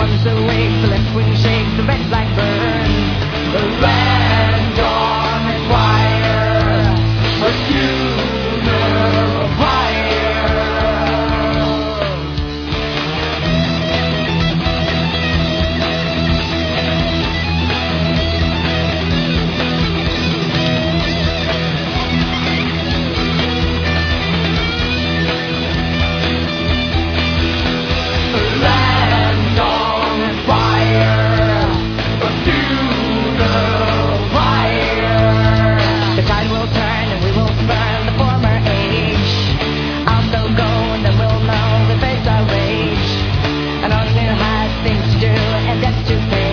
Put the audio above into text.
arms awake, the left wing shakes, the red flag burns. The land on fire, a schooner of fire. Things to do and debts to pay.